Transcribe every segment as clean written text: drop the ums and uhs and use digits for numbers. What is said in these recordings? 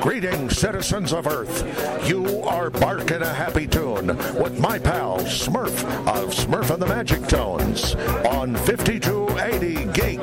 Greetings, citizens of Earth. You are barking a happy tune with my pal Smurf of Smurf and the Magic Tones on 5280 Geek.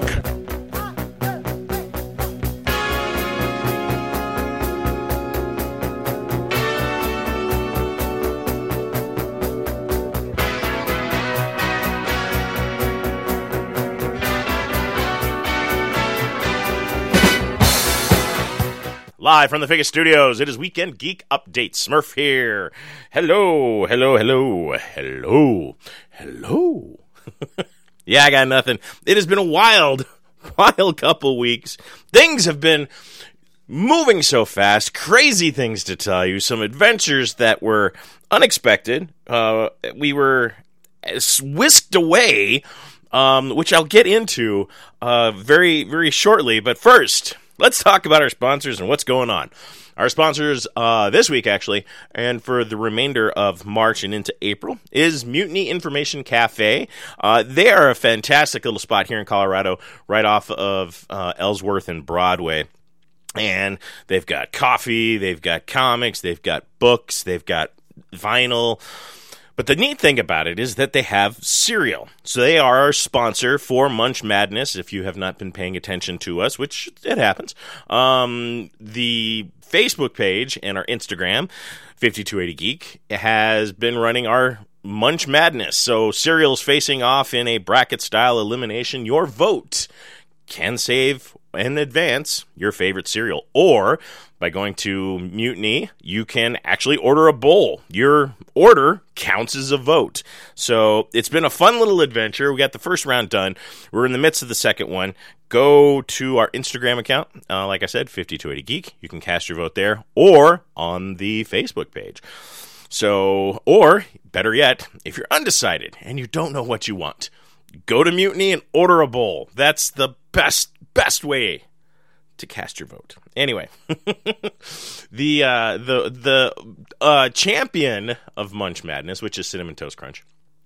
Live from the Vegas studios, it is Weekend Geek Update. Smurf here. Hello, hello, hello, hello, hello. Yeah, I got nothing. It has been a wild couple weeks. Things have been moving so fast. Crazy things to tell you. Some adventures that were unexpected. We were whisked away, which I'll get into very, very shortly. But first, let's talk about our sponsors and what's going on. Our sponsors this week, actually, and for the remainder of March and into April, is Mutiny Information Cafe. They are a fantastic little spot here in Colorado, right off of Ellsworth and Broadway. And they've got coffee, they've got comics, they've got books, they've got vinyl. But the neat thing about it is that they have cereal. So they are our sponsor for Munch Madness, if you have not been paying attention to us, which it happens. The Facebook page and our Instagram, 5280 Geek, has been running our Munch Madness. So cereal's facing off in a bracket-style elimination. Your vote can save and advance your favorite cereal. Or by going to Mutiny, you can actually order a bowl. Your order counts as a vote. So it's been a fun little adventure. We got the first round done. We're in the midst of the second one. Go to our Instagram account. Like I said, 5280 Geek. You can cast your vote there or on the Facebook page. So, or better yet, if you're undecided and you don't know what you want, go to Mutiny and order a bowl. That's the best way to cast your vote. Anyway, the champion of Munch Madness, which is Cinnamon Toast Crunch,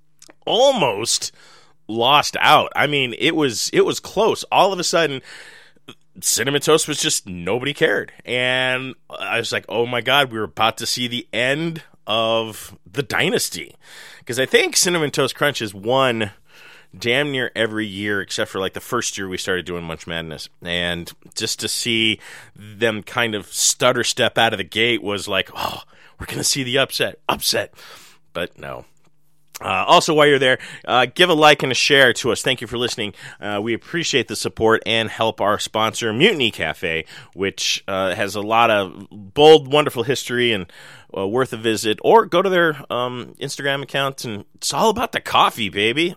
almost lost out. I mean, it was close. All of a sudden, Cinnamon Toast was just nobody cared, and I was like, oh my god, we were about to see the end of the dynasty, because I think Cinnamon Toast Crunch has won damn near every year except for like the first year we started doing Munch Madness, and just to see them kind of stutter step out of the gate was like, oh, we're gonna see the upset, but no. Also, while you're there, give a like and a share to us. Thank you for listening. We appreciate the support and help our sponsor, Mutiny Cafe, which has a lot of bold, wonderful history and worth a visit. Or go to their Instagram account, and it's all about the coffee, baby.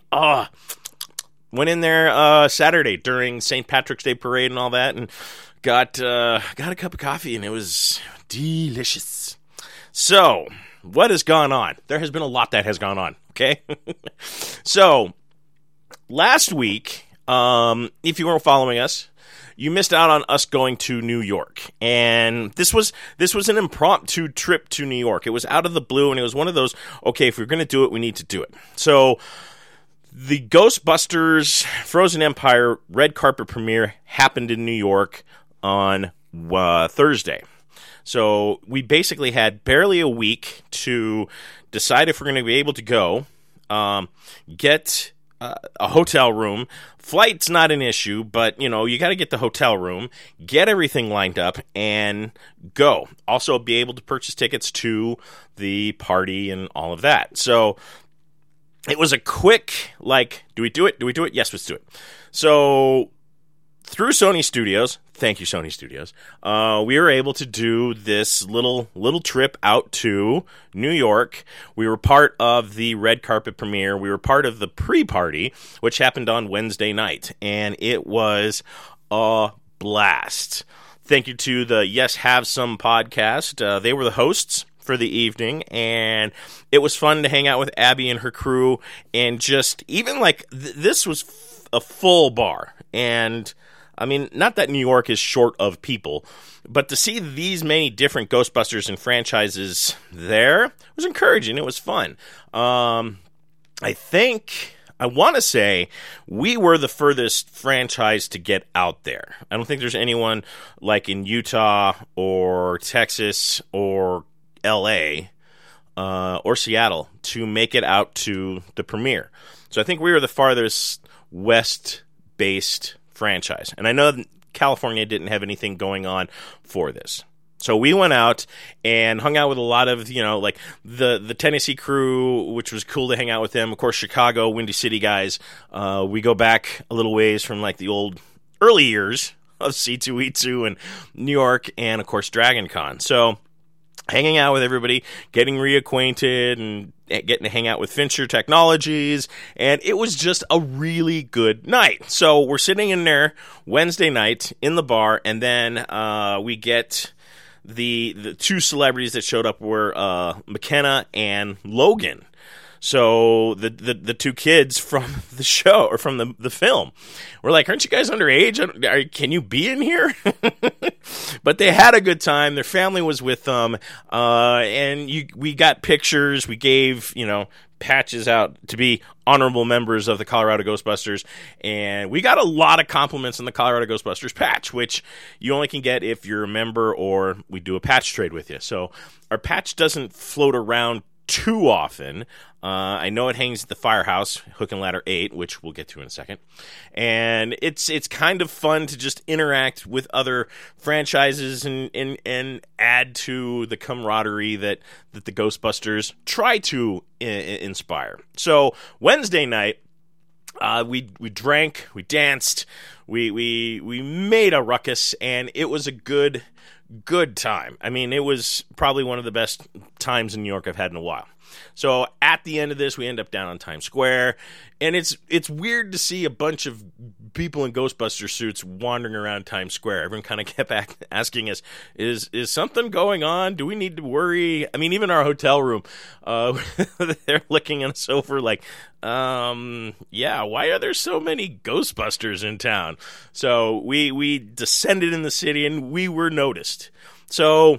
Went in there Saturday during St. Patrick's Day parade and all that, and got a cup of coffee, and it was delicious. So, what has gone on? There has been a lot that has gone on, okay? So, last week, if you weren't following us, you missed out on us going to New York. And this was an impromptu trip to New York. It was out of the blue, and it was one of those, okay, if we're going to do it, we need to do it. So, the Ghostbusters Frozen Empire red carpet premiere happened in New York on Thursday. So we basically had barely a week to decide if we're going to be able to go, get a hotel room. Flight's not an issue, but, you got to get the hotel room, get everything lined up, and go. Also be able to purchase tickets to the party and all of that. So it was a quick, do we do it? Do we do it? Yes, let's do it. So through Sony Studios, thank you, Sony Studios, we were able to do this little trip out to New York. We were part of the red carpet premiere. We were part of the pre-party, which happened on Wednesday night, and it was a blast. Thank you to the Yes Have Some podcast. They were the hosts for the evening, and it was fun to hang out with Abby and her crew, and just even this was a full bar. And I mean, not that New York is short of people, but to see these many different Ghostbusters and franchises there was encouraging. It was fun. I think I want to say we were the furthest franchise to get out there. I don't think there's anyone like in Utah or Texas or LA or Seattle to make it out to the premiere. So I think we were the farthest west-based franchise. And I know California didn't have anything going on for this. So we went out and hung out with a lot of, like the Tennessee crew, which was cool to hang out with them. Of course, Chicago, Windy City guys. We go back a little ways from like the old early years of C2E2 and New York and, of course, Dragon Con. So hanging out with everybody, getting reacquainted and getting to hang out with Fincher Technologies. And it was just a really good night. So we're sitting in there Wednesday night in the bar, and then we get... The two celebrities that showed up were McKenna and Logan. So the two kids from the show or from the film were like, "Aren't you guys underage? Can you be in here?" But they had a good time. Their family was with them, and we got pictures. We gave patches out to be honorable members of the Colorado Ghostbusters, and we got a lot of compliments on the Colorado Ghostbusters patch, which you only can get if you're a member or we do a patch trade with you. So our patch doesn't float around too often. I know it hangs at the Firehouse, Hook and Ladder 8, which we'll get to in a second. And it's kind of fun to just interact with other franchises and add to the camaraderie that the Ghostbusters try to inspire. So Wednesday night, we drank, we danced, we made a ruckus, and it was a good time. I mean, it was probably one of the best times in New York I've had in a while. So at the end of this, we end up down on Times Square, and it's weird to see a bunch of people in Ghostbuster suits wandering around Times Square. Everyone kind of kept asking us, is something going on? Do we need to worry? I mean, even our hotel room, they're looking at us over like, yeah, why are there so many Ghostbusters in town? So we descended in the city, and we were noticed. So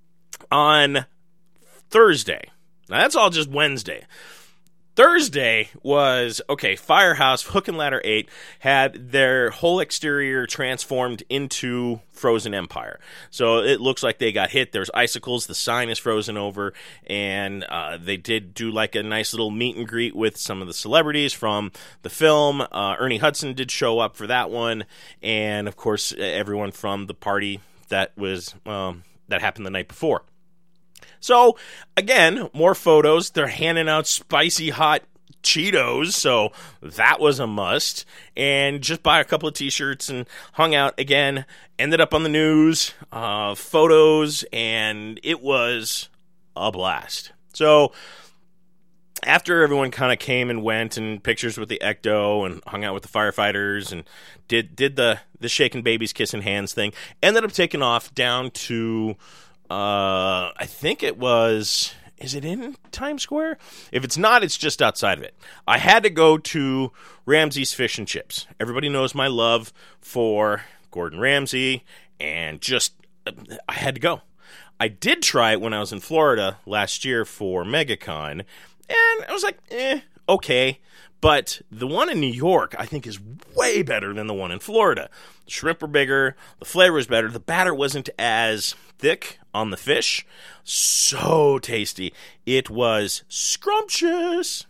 on Thursday, now that's all just Wednesday. Thursday was, Firehouse, Hook and Ladder 8 had their whole exterior transformed into Frozen Empire. So it looks like they got hit. There's icicles. The sign is frozen over. And they did do like a nice little meet and greet with some of the celebrities from the film. Ernie Hudson did show up for that one. And, of course, everyone from the party that was that happened the night before. So, again, more photos. They're handing out spicy hot Cheetos, so that was a must. And just buy a couple of T-shirts and hung out again. Ended up on the news, photos, and it was a blast. So, after everyone kind of came and went and pictures with the Ecto and hung out with the firefighters and did the shaking babies, kissing hands thing, ended up taking off down to... I think it was... Is it in Times Square? If it's not, it's just outside of it. I had to go to Ramsey's Fish and Chips. Everybody knows my love for Gordon Ramsay, and just... I had to go. I did try it when I was in Florida last year for MegaCon, and I was like, okay. But the one in New York, I think, is way better than the one in Florida. The shrimp were bigger. The flavor was better. The batter wasn't as thick on the fish. So tasty. It was scrumptious.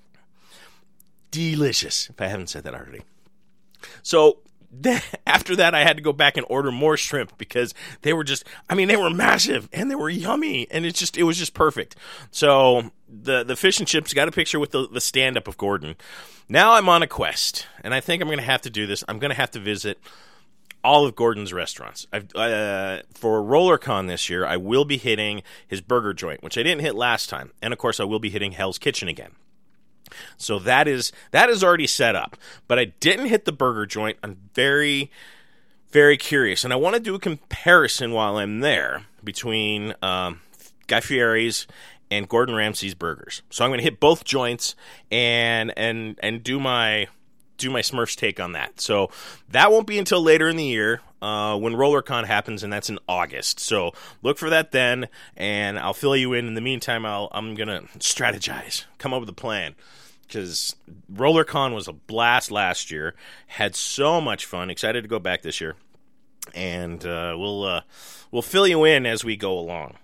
Delicious, if I haven't said that already. So after that, I had to go back and order more shrimp because they were they were massive and they were yummy. And it was just perfect. So the fish and chips, got a picture with the stand-up of Gordon. Now I'm on a quest, and I think I'm going to have to do this. I'm going to have to visit all of Gordon's restaurants. For RollerCon this year, I will be hitting his burger joint, which I didn't hit last time. And, of course, I will be hitting Hell's Kitchen again. So that is already set up. But I didn't hit the burger joint. I'm very, very curious. And I want to do a comparison while I'm there between Guy Fieri's and Gordon Ramsay's burgers. So I'm going to hit both joints and do my Smurfs take on that. So that won't be until later in the year when RollerCon happens, and that's in August. So look for that then, and I'll fill you in. In the meantime, I'm going to strategize, come up with a plan. because RollerCon was a blast last year. Had so much fun. Excited to go back this year. And we'll fill you in as we go along.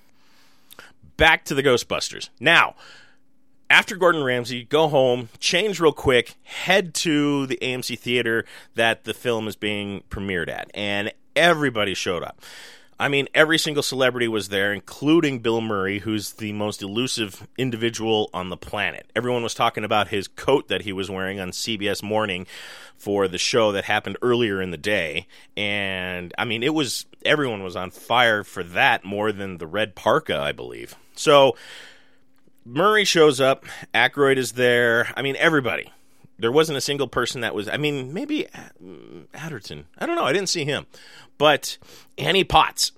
Back to the Ghostbusters. Now, after Gordon Ramsay, go home, change real quick, head to the AMC theater that the film is being premiered at. And everybody showed up. I mean, every single celebrity was there, including Bill Murray, who's the most elusive individual on the planet. Everyone was talking about his coat that he was wearing on CBS Morning for the show that happened earlier in the day. And, I mean, everyone was on fire for that more than the red parka, I believe. So, Murray shows up, Aykroyd is there, I mean, everybody. There wasn't a single person that was, I mean, maybe Adderton. I don't know, I didn't see him. But Annie Potts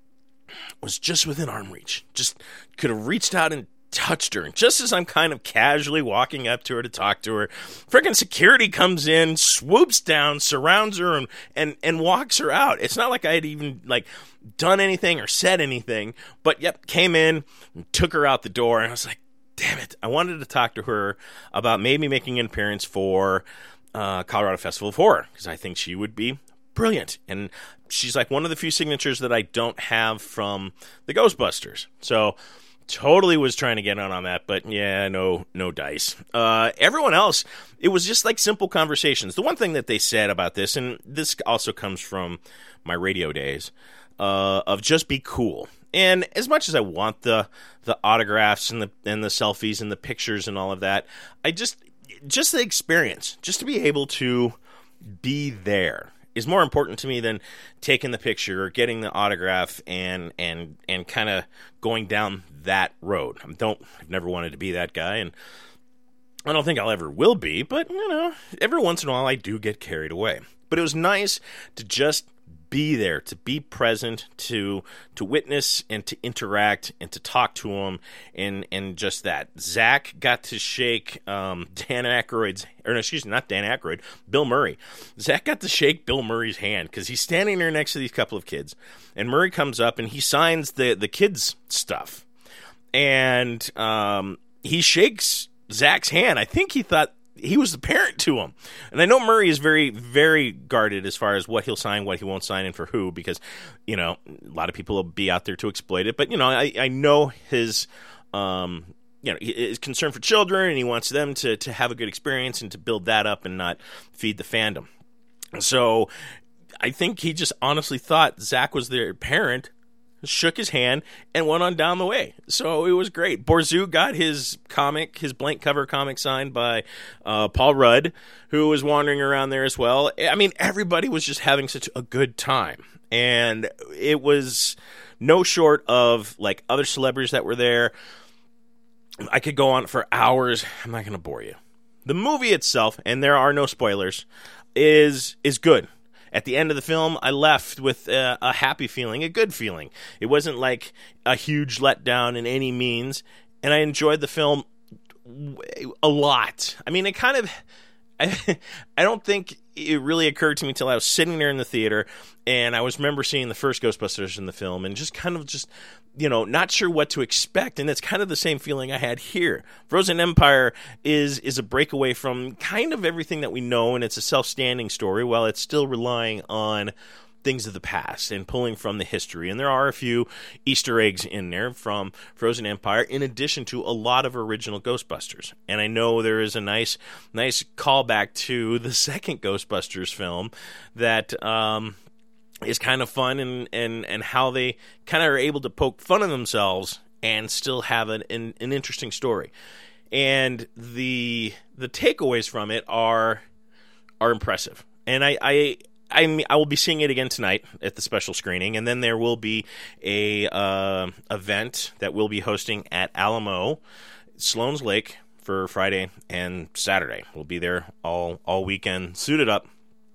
was just within arm reach. Just could have reached out and touched her. And just as I'm kind of casually walking up to her to talk to her, freaking security comes in, swoops down, surrounds her, and walks her out. It's not like I had even, done anything or said anything. But, yep, came in, and took her out the door, and I was like, damn it. I wanted to talk to her about maybe making an appearance for Colorado Festival of Horror, because I think she would be brilliant. And she's like one of the few signatures that I don't have from the Ghostbusters. So totally was trying to get on that, but yeah, no dice. Everyone else, it was just like simple conversations. The one thing that they said about this, and this also comes from my radio days, of just be cool. And as much as I want the autographs and the selfies and the pictures and all of that, I just the experience, just to be able to be there is more important to me than taking the picture or getting the autograph and kind of going down that road. I've never wanted to be that guy, and I don't think I'll ever will be, but every once in a while I do get carried away. But it was nice to just be there, to be present, to witness and to interact and to talk to him, and just that. Zach got to shake Bill Murray. Zach got to shake Bill Murray's hand because he's standing there next to these couple of kids, and Murray comes up and he signs the kids' stuff, and he shakes Zach's hand. I think he thought he was the parent to him. And I know Murray is very, very guarded as far as what he'll sign, what he won't sign, and for who, because, a lot of people will be out there to exploit it. But, I know his, his concern for children, and he wants them to have a good experience and to build that up and not feed the fandom. So I think he just honestly thought Zach was their parent, shook his hand, and went on down the way. So it was great. Borzu got his blank cover comic signed by Paul Rudd, who was wandering around there as well. I mean, everybody was just having such a good time. And it was no short of, other celebrities that were there. I could go on for hours. I'm not going to bore you. The movie itself, and there are no spoilers, is good. At the end of the film, I left with a happy feeling, a good feeling. It wasn't like a huge letdown in any means, and I enjoyed the film a lot. I mean, it kind of... I don't think it really occurred to me until I was sitting there in the theater, and I remember seeing the first Ghostbusters in the film, and just not sure what to expect, and it's kind of the same feeling I had here. Frozen Empire is a breakaway from kind of everything that we know, and it's a self-standing story, while it's still relying on things of the past and pulling from the history. And there are a few Easter eggs in there from Frozen Empire, in addition to a lot of original Ghostbusters. And I know there is a nice callback to the second Ghostbusters film that is kind of fun, and how they kind of are able to poke fun of themselves and still have an interesting story. And the takeaways from it are impressive. And I will be seeing it again tonight at the special screening, and then there will be a event that we'll be hosting at Alamo, Sloan's Lake, for Friday and Saturday. We'll be there all weekend, suited up,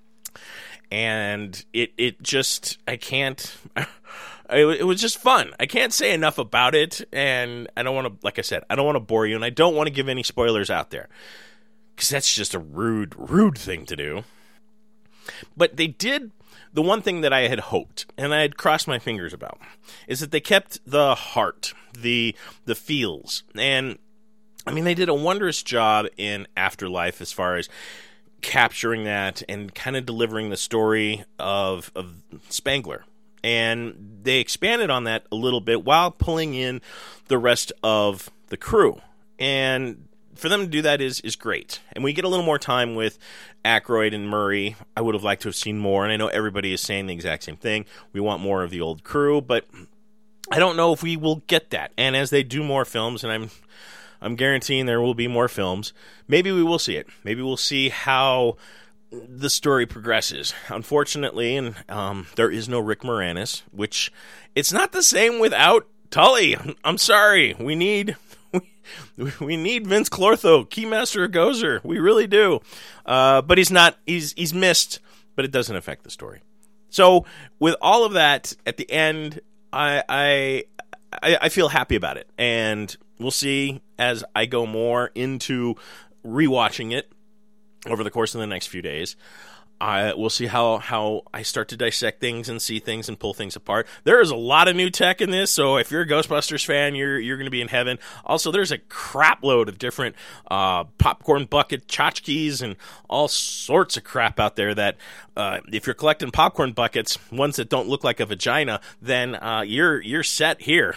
and it just, I can't. It was just fun. I can't say enough about it, and I don't want to, like I said, I don't want to bore you, and I don't want to give any spoilers out there, because that's just a rude thing to do. But they did the one thing that I had hoped, and I had crossed my fingers about, is that they kept the heart, the feels. And I mean, they did a wondrous job in Afterlife as far as capturing that and kind of delivering the story of Spangler. And they expanded on that a little bit while pulling in the rest of the crew. And for them to do that is great. And we get a little more time with Aykroyd and Murray. I would have liked to have seen more, and I know everybody is saying the exact same thing. We want more of the old crew, but I don't know if we will get that. And as they do more films, and I'm guaranteeing there will be more films, maybe we will see it. Maybe we'll see how the story progresses. Unfortunately, and there is no Rick Moranis, which it's not the same without Tully. I'm sorry. We need Vince Clortho, Keymaster of Gozer. We really do. But he's not. He's missed, but it doesn't affect the story. So with all of that, at the end, I feel happy about it, and we'll see as I go more into rewatching it over the course of the next few days. We'll see how I start to dissect things and see things and pull things apart. There is a lot of new tech in this, so if you're a Ghostbusters fan, you're going to be in heaven. Also, there's a crap load of different popcorn bucket tchotchkes and all sorts of crap out there that if you're collecting popcorn buckets, ones that don't look like a vagina, then you're set here.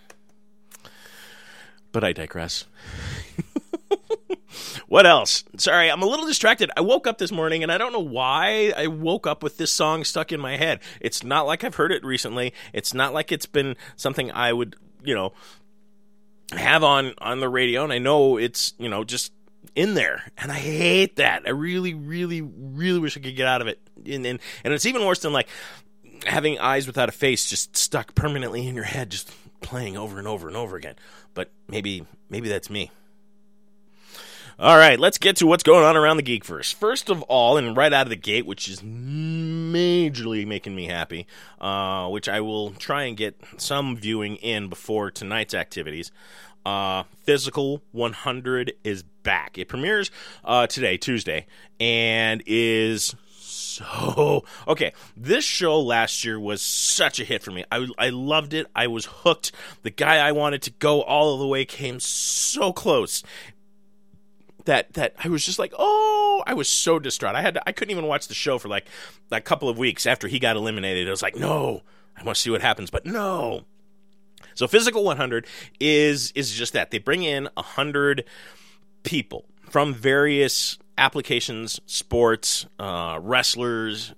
But I digress. What else? Sorry, I'm a little distracted. I woke up this morning, and I don't know why I woke up with this song stuck in my head. It's not like I've heard it recently. It's not like it's been something I would, have on the radio, and I know it's, just in there, and I hate that. I really, really, really wish I could get out of it. And it's even worse than, like, having Eyes Without a Face just stuck permanently in your head, just playing over and over and over again. But maybe that's me. All right, let's get to what's going on around the Geekverse. First of all, and right out of the gate, which is majorly making me happy, which I will try and get some viewing in before tonight's activities, Physical 100 is back. It premieres today, Tuesday, and is so... Okay, this show last year was such a hit for me. I loved it. I was hooked. The guy I wanted to go all the way came so close that I was just like, oh, I was so distraught. I couldn't even watch the show for like a couple of weeks after he got eliminated. I was like, no, I want to see what happens, but no. So Physical 100 is just that. They bring in 100 people from various applications, sports, wrestlers,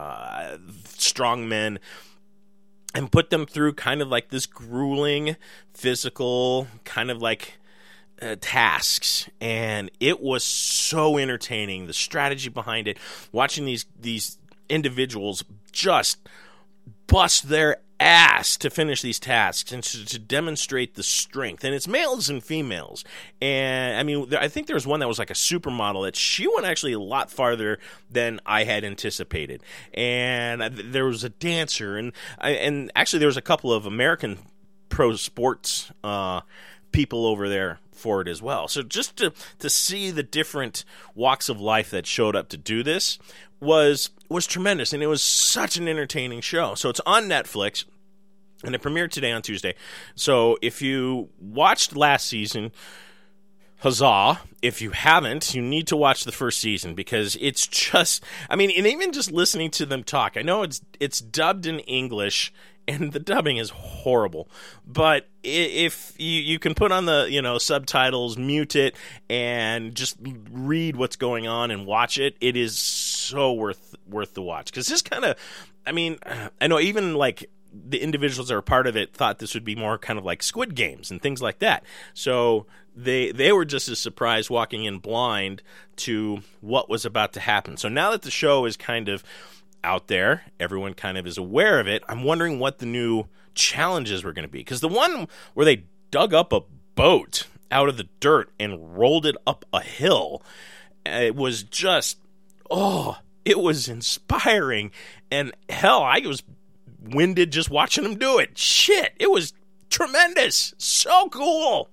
strongmen, and put them through kind of like this grueling physical kind of like tasks, and it was so entertaining. The strategy behind it, watching these individuals just bust their ass to finish these tasks and to demonstrate the strength. And it's males and females. And I mean, I think there was one that was like a supermodel that she went actually a lot farther than I had anticipated. And there was a dancer, and actually there was a couple of American pro sports people over there for it as well. So just to see the different walks of life that showed up to do this was tremendous, and it was such an entertaining show. So it's on Netflix, and it premiered today on Tuesday. So if you watched last season, huzzah. If you haven't, you need to watch the first season, because it's just, I mean, and even just listening to them talk, I know it's dubbed in English, and the dubbing is horrible. But if you can put on the subtitles, mute it, and just read what's going on and watch it, it is so worth the watch. Because this kind of, I mean, I know even like the individuals that are part of it thought this would be more kind of like Squid Games and things like that. So they were just as surprised walking in blind to what was about to happen. So now that the show is kind of out there, everyone kind of is aware of it, I'm wondering what the new challenges were going to be. Because the one where they dug up a boat out of the dirt and rolled it up a hill, it was just, it was inspiring. And hell, I was winded just watching them do it. Shit, it was tremendous. So cool.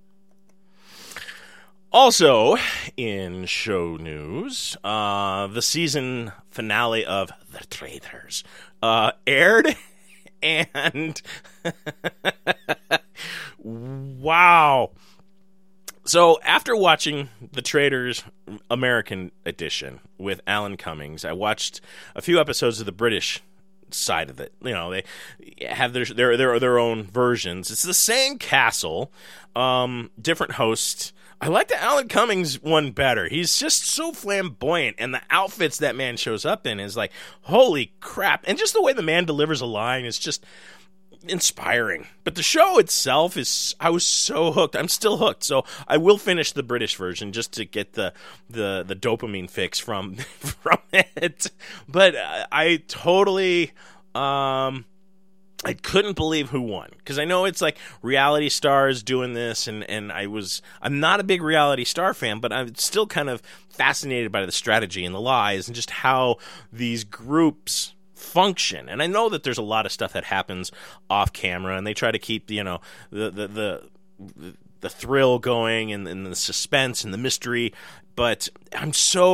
Also, in show news, the season finale of The Traitors aired, and wow, So after watching The Traitors American edition with Alan Cummings, I watched a few episodes of the British side of it. You know, they have their own versions. It's the same castle, different hosts. I like the Alan Cummings one better. He's just so flamboyant, and the outfits that man shows up in is like, holy crap. And just the way the man delivers a line is just inspiring. But the show itself I was so hooked. I'm still hooked. So I will finish the British version just to get the dopamine fix from it. But I totally I couldn't believe who won, because I know it's like reality stars doing this, and I'm not a big reality star fan, but I'm still kind of fascinated by the strategy and the lies and just how these groups function. And I know that there's a lot of stuff that happens off camera, and they try to keep the thrill going and the suspense and the mystery, but I'm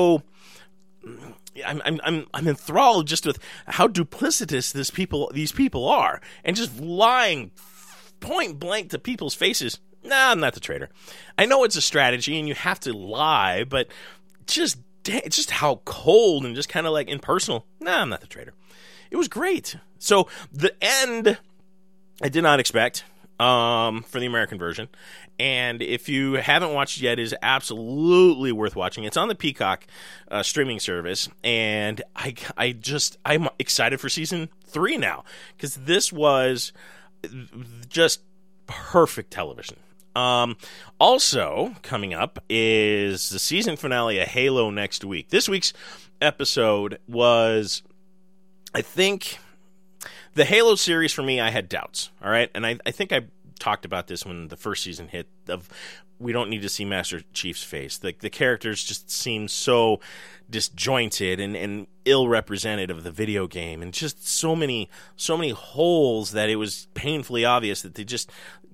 enthralled just with how duplicitous these people are, and just lying point blank to people's faces. Nah, I'm not the traitor. I know it's a strategy and you have to lie, but just how cold and just kind of like impersonal. Nah, I'm not the traitor. It was great. So the end, I did not expect for the American version. And if you haven't watched yet, it is absolutely worth watching. It's on the Peacock streaming service, and I'm excited for season 3 now, because this was just perfect television. Also coming up is the season finale of Halo next week. This week's episode was, I think, the Halo series for me. I had doubts, all right, and I think I talked about this when the first season hit, of we don't need to see Master Chief's face. The characters just seem so disjointed and ill represented of the video game, and just so many holes that it was painfully obvious that they just,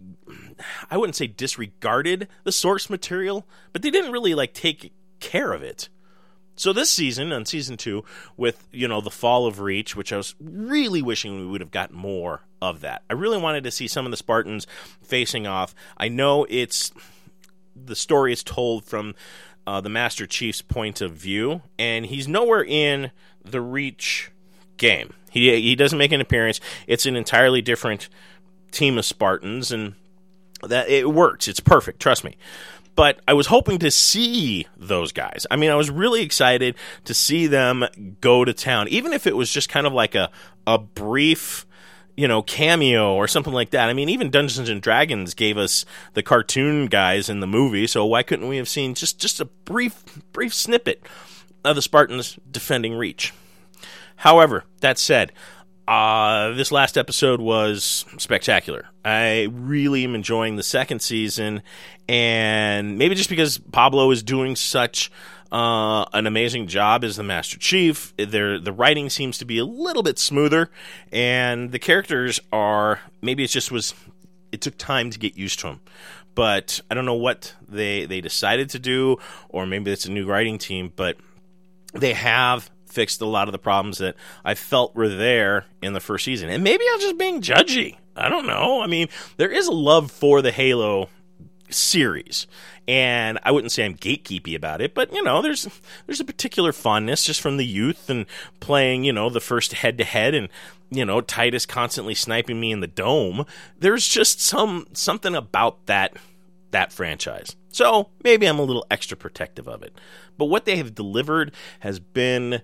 I wouldn't say disregarded the source material, but they didn't really like take care of it. So this season, on season 2, with, the fall of Reach, which I was really wishing we would have gotten more of that. I really wanted to see some of the Spartans facing off. I know the story is told from the Master Chief's point of view, and he's nowhere in the Reach game. He doesn't make an appearance. It's an entirely different team of Spartans, and that it works. It's perfect, trust me. But I was hoping to see those guys. I mean, I was really excited to see them go to town, even if it was just kind of like a brief, cameo or something like that. I mean, even Dungeons and Dragons gave us the cartoon guys in the movie, so why couldn't we have seen just a brief snippet of the Spartans defending Reach? However, that said, this last episode was spectacular. I really am enjoying the second season, and maybe just because Pablo is doing such an amazing job as the Master Chief, the writing seems to be a little bit smoother, and the characters are, maybe it took time to get used to them. But I don't know what they decided to do, or maybe it's a new writing team, but they have fixed a lot of the problems that I felt were there in the first season. And maybe I'm just being judgy. I don't know. I mean, there is a love for the Halo series, and I wouldn't say I'm gatekeepy about it, but there's a particular fondness just from the youth and playing the first head-to-head, and Titus constantly sniping me in the dome. There's just something about that franchise. So maybe I'm a little extra protective of it. But what they have delivered has been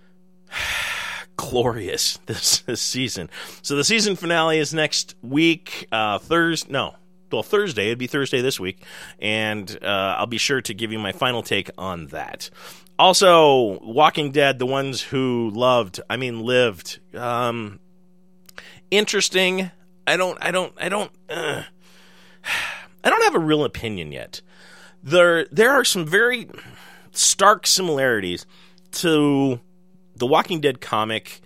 glorious this season. So the season finale is next week, Thursday. It'd be Thursday this week, and I'll be sure to give you my final take on that. Also, Walking Dead, the ones who lived. Interesting. I don't have a real opinion yet. There are some very stark similarities to the Walking Dead comic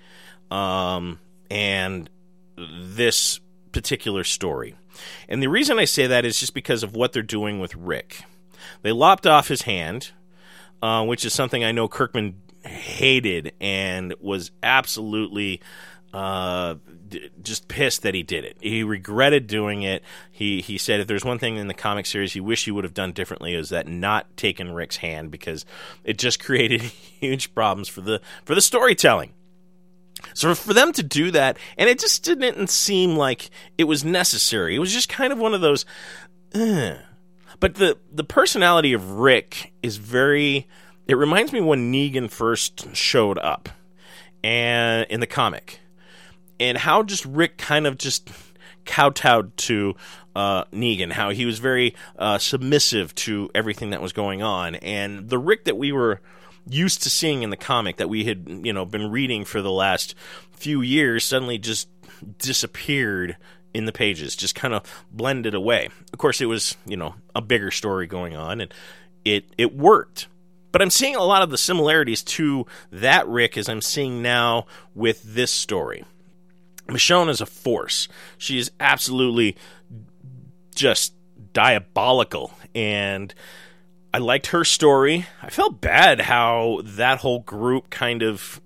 and this particular story. And the reason I say that is just because of what they're doing with Rick. They lopped off his hand, which is something I know Kirkman hated and was absolutely just pissed that he did it. He regretted doing it. He said if there's one thing in the comic series he wished he would have done differently, is that not taken Rick's hand, because it just created huge problems for the storytelling. So for them to do that, and it just didn't seem like it was necessary. It was just kind of one of those. But the personality of Rick is very. It reminds me when Negan first showed up, and in the comic. And how just Rick kind of just kowtowed to Negan, how he was very submissive to everything that was going on. And the Rick that we were used to seeing in the comic, that we had been reading for the last few years, suddenly just disappeared in the pages, just kind of blended away. Of course, it was a bigger story going on, and it worked. But I'm seeing a lot of the similarities to that Rick as I'm seeing now with this story. Michonne is a force. She is absolutely just diabolical, and I liked her story. I felt bad how that whole group kind of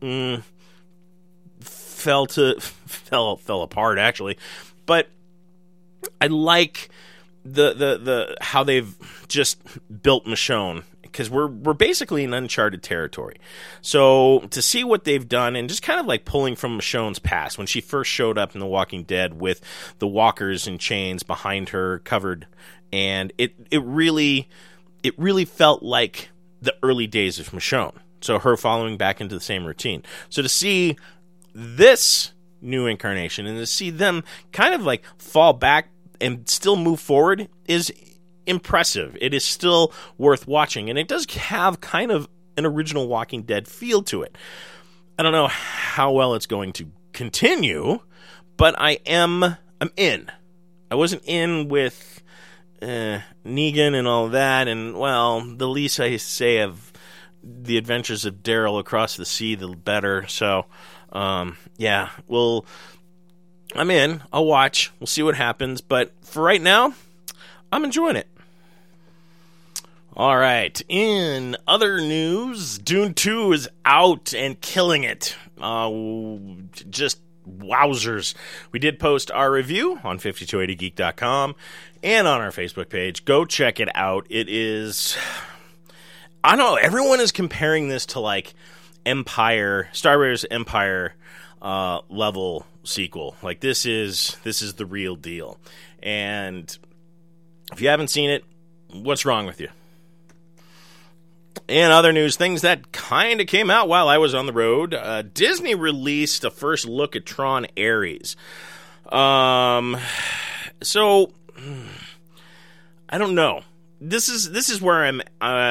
fell apart, actually. But I like the how they've just built Michonne, because we're basically in uncharted territory. So to see what they've done, and just kind of like pulling from Michonne's past, when she first showed up in The Walking Dead with the walkers in chains behind her, covered, and it really felt like the early days of Michonne. So her following back into the same routine. So to see this new incarnation, and to see them kind of like fall back and still move forward, is impressive. It is still worth watching, and it does have kind of an original Walking Dead feel to it. I don't know how well it's going to continue, but I'm in. I wasn't in with Negan and all that, and well, the least I say of the adventures of Daryl across the sea, the better. So yeah, I'm in. I'll watch. We'll see what happens, but for right now, I'm enjoying it. All right. In other news, Dune 2 is out and killing it. Just wowzers. We did post our review on 5280geek.com and on our Facebook page. Go check it out. It is... I don't know. Everyone is comparing this to like Star Wars Empire level sequel. Like this is the real deal. And if you haven't seen it, what's wrong with you? In other news, things that kind of came out while I was on the road, Disney released a first look at Tron Ares. So I don't know. This is where I'm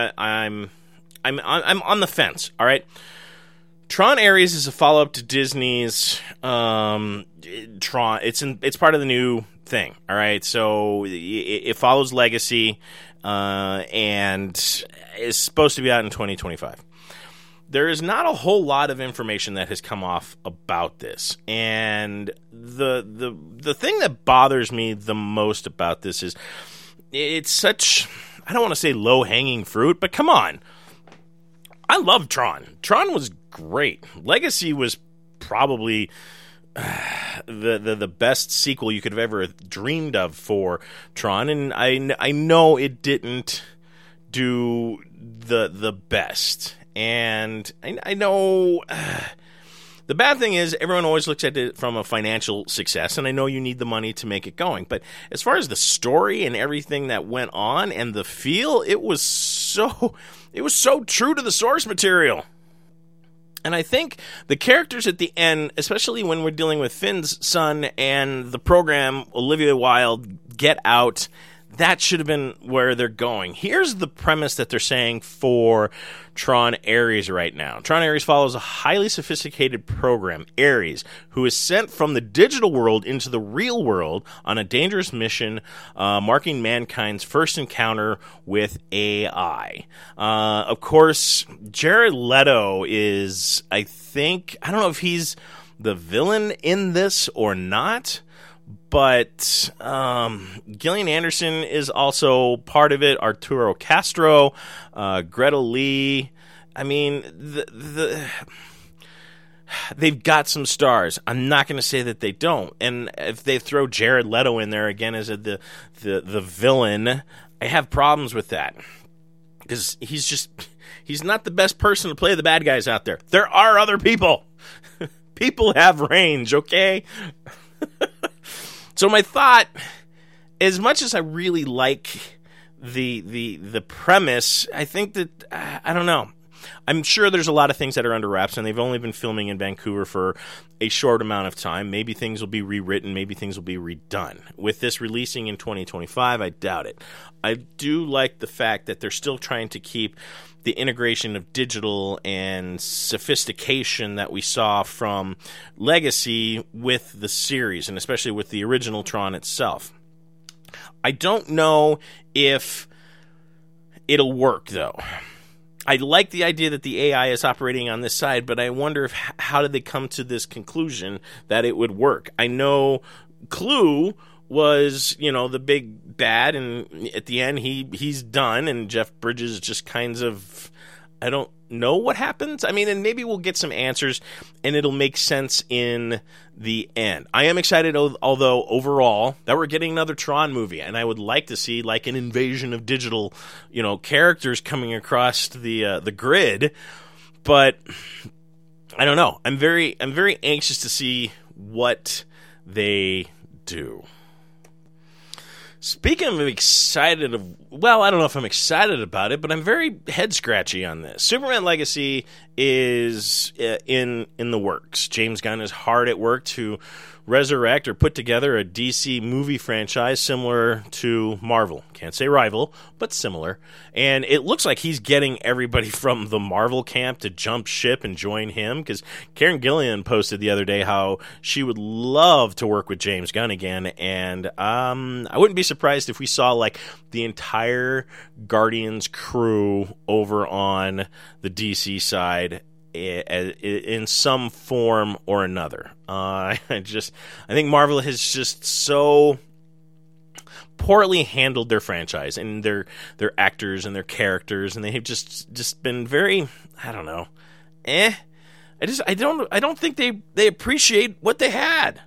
on the fence. All right. Tron Ares is a follow-up to Disney's Tron. It's part of the new thing. All right. So it follows Legacy. And is supposed to be out in 2025. There is not a whole lot of information that has come off about this, and the thing that bothers me the most about this is it's such, I don't want to say low-hanging fruit, but come on. I love Tron. Tron was great. Legacy was probably the best sequel you could have ever dreamed of for Tron, and I know it didn't do the best, and I know the bad thing is everyone always looks at it from a financial success, and I know you need the money to make it going, but as far as the story and everything that went on and the feel, it was so true to the source material. And I think the characters at the end, especially when we're dealing with Finn's son and the program Olivia Wilde Get Out, that should have been where they're going. Here's the premise that they're saying for Tron Ares right now. Tron Ares follows a highly sophisticated program, Ares, who is sent from the digital world into the real world on a dangerous mission marking mankind's first encounter with AI. Of course, Jared Leto is, I don't know if he's the villain in this or not, but Gillian Anderson is also part of it. Arturo Castro, Greta Lee. I mean, they've got some stars. I'm not going to say that they don't. And if they throw Jared Leto in there again as the villain, I have problems with that. Because he's not the best person to play the bad guys out there. There are other people. People have range, okay? So my thought, as much as I really like the premise, I think that, I don't know. I'm sure there's a lot of things that are under wraps, and they've only been filming in Vancouver for a short amount of time. Maybe things will be rewritten. Maybe things will be redone. With this releasing in 2025, I doubt it. I do like the fact that they're still trying to keep the integration of digital and sophistication that we saw from Legacy with the series, and especially with the original Tron itself. I don't know if it'll work, though. I like the idea that the AI is operating on this side, but I wonder how did they come to this conclusion that it would work? I know Clue was, the big bad, and at the end he's done, and Jeff Bridges just kind of, I don't know what happens. I mean, and maybe we'll get some answers, and it'll make sense in the end. I am excited, although, overall, that we're getting another Tron movie, and I would like to see, like, an invasion of digital, characters coming across the grid, but I don't know. I'm very anxious to see what they do. Speaking of excited, I don't know if I'm excited about it, but I'm very head-scratchy on this. Superman Legacy is in the works. James Gunn is hard at work to resurrect or put together a DC movie franchise similar to Marvel. Can't say rival, but similar. And it looks like he's getting everybody from the Marvel camp to jump ship and join him, because Karen Gillan posted the other day how she would love to work with James Gunn again, and I wouldn't be surprised if we saw like the entire Guardians crew over on the DC side in some form or another. I think Marvel has just so poorly handled their franchise and their actors and their characters, and they have just been very, I don't know, I don't think they appreciate what they had.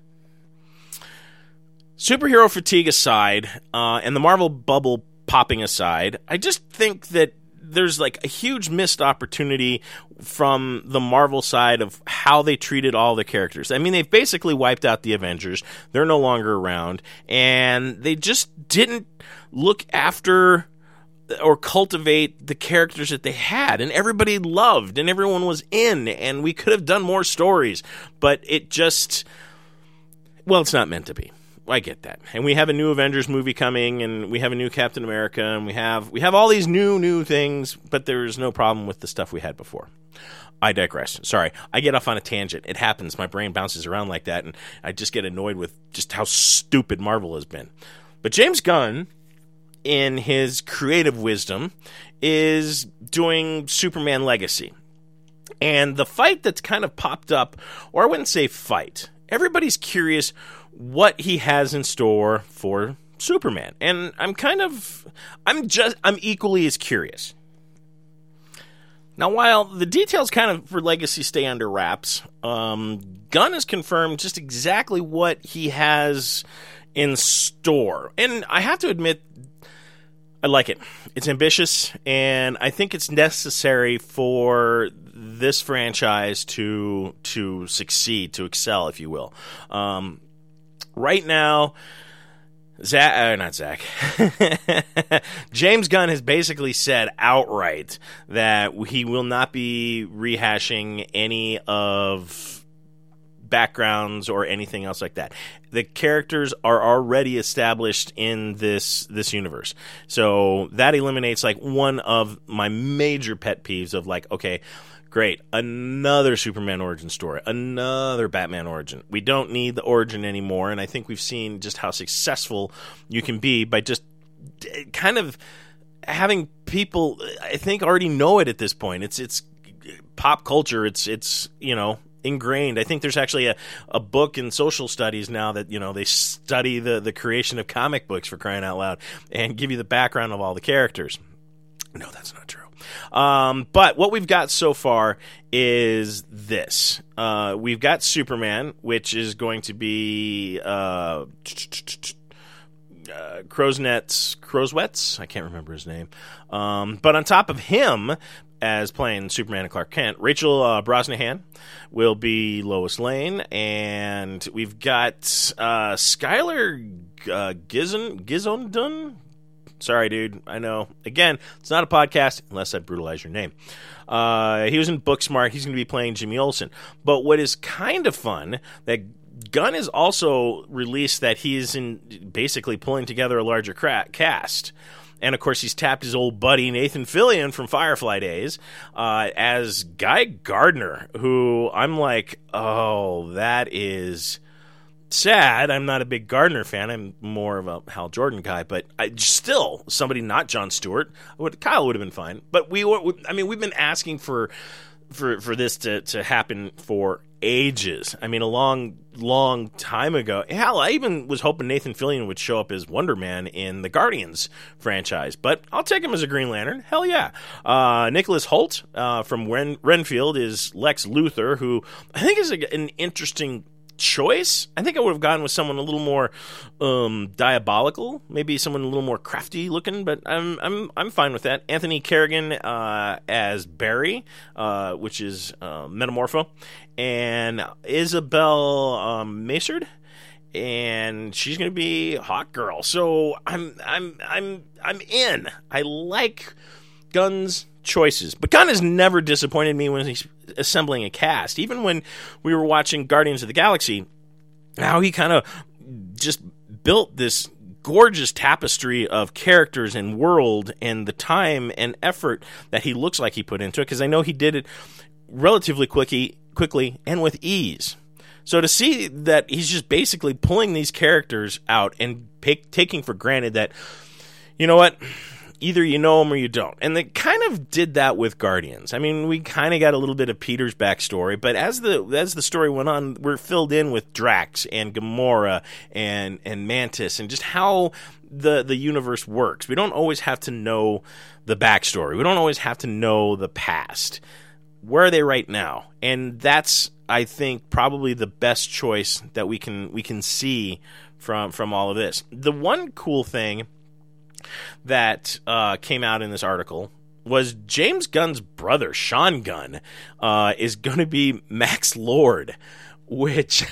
Superhero fatigue aside, and the Marvel bubble popping aside, I just think that there's like a huge missed opportunity from the Marvel side of how they treated all the characters. I mean, they've basically wiped out the Avengers. They're no longer around, and they just didn't look after or cultivate the characters that they had, and everybody loved, and everyone was in, and we could have done more stories, but it just, it's not meant to be. I get that. And we have a new Avengers movie coming, and we have a new Captain America, and we have all these new things, but there's no problem with the stuff we had before. I digress. Sorry. I get off on a tangent. It happens. My brain bounces around like that, and I just get annoyed with just how stupid Marvel has been. But James Gunn, in his creative wisdom, is doing Superman Legacy. And the fight that's kind of popped up, or I wouldn't say fight, everybody's curious what he has in store for Superman. And I'm equally as curious. Now, while the details kind of for Legacy stay under wraps, Gunn has confirmed just exactly what he has in store. And I have to admit, I like it. It's ambitious, and I think it's necessary for this franchise to succeed, to excel, if you will. Right now, James Gunn has basically said outright that he will not be rehashing any of backgrounds or anything else like that. The characters are already established in this universe. So that eliminates like one of my major pet peeves of like, okay, great, another Superman origin story, another Batman origin. We don't need the origin anymore, and I think we've seen just how successful you can be by just kind of having people, I think, already know it at this point. It's pop culture. It's ingrained. I think there's actually a book in social studies now that, they study the creation of comic books, for crying out loud, and give you the background of all the characters. No, that's not true. But what we've got so far is this. We've got Superman, which is going to be Crowswets. I can't remember his name. But on top of him, as playing Superman and Clark Kent, Rachel Brosnahan will be Lois Lane, and we've got Skylar Gizondun. Sorry, dude. I know. Again, it's not a podcast unless I brutalize your name. He was in Booksmart. He's going to be playing Jimmy Olsen. But what is kind of fun, that Gunn has also released that he's in basically pulling together a larger cast. And, of course, he's tapped his old buddy Nathan Fillion from Firefly days as Guy Gardner, who I'm like, oh, that is sad. I'm not a big Gardner fan. I'm more of a Hal Jordan guy. But still, somebody not Jon Stewart. Kyle would have been fine. But we've been asking for this to happen for ages. I mean, a long time ago. Hell, I even was hoping Nathan Fillion would show up as Wonder Man in the Guardians franchise, but I'll take him as a Green Lantern. Hell yeah. Nicholas Hoult from Renfield is Lex Luthor, who I think is an interesting choice. I think I would have gone with someone a little more diabolical, maybe someone a little more crafty looking, but I'm fine with that. Anthony Kerrigan as Barry, which is Metamorpho, and Isabel Macerd, and she's going to be Hawk Girl. So I'm in. I like Gunn's choices, but Gunn has never disappointed me when he's assembling a cast. Even when we were watching Guardians of the Galaxy, how he kind of just built this gorgeous tapestry of characters and world, and the time and effort that he looks like he put into it, because I know he did it relatively quickly and with ease. So to see that he's just basically pulling these characters out and taking for granted that, you know what, either you know them or you don't. And they kind of did that with Guardians. I mean, we kind of got a little bit of Peter's backstory, but as the story went on, we're filled in with Drax and Gamora and Mantis and just how the universe works. We don't always have to know the backstory. We don't always have to know the past. Where are they right now? And that's, I think, probably the best choice that we can see from all of this. The one cool thing that came out in this article was James Gunn's brother, Sean Gunn, is going to be Max Lord, which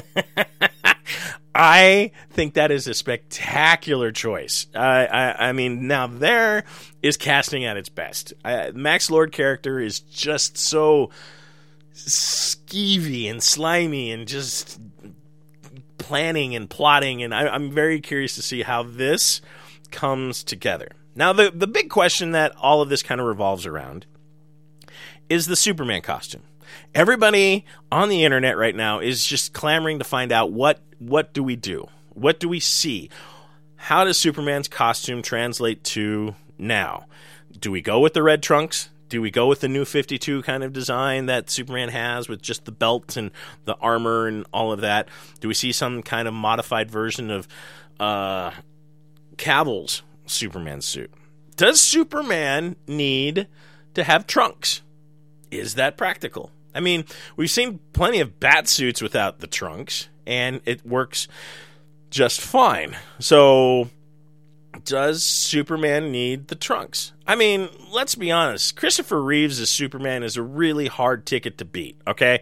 I think that is a spectacular choice. I mean, now there is casting at its best. Max Lord character is just so skeevy and slimy and just planning and plotting, and I'm very curious to see how this comes together. Now, the big question that all of this kind of revolves around is the Superman costume. Everybody on the internet right now is just clamoring to find out what do we do? What do we see? How does Superman's costume translate to now? Do we go with the red trunks? Do we go with the new 52 kind of design that Superman has with just the belt and the armor and all of that? Do we see some kind of modified version of Cavill's Superman suit? Does Superman need to have trunks? Is that practical? I mean, we've seen plenty of bat suits without the trunks, and it works just fine. So, does Superman need the trunks? I mean, let's be honest. Christopher Reeves as Superman is a really hard ticket to beat, okay?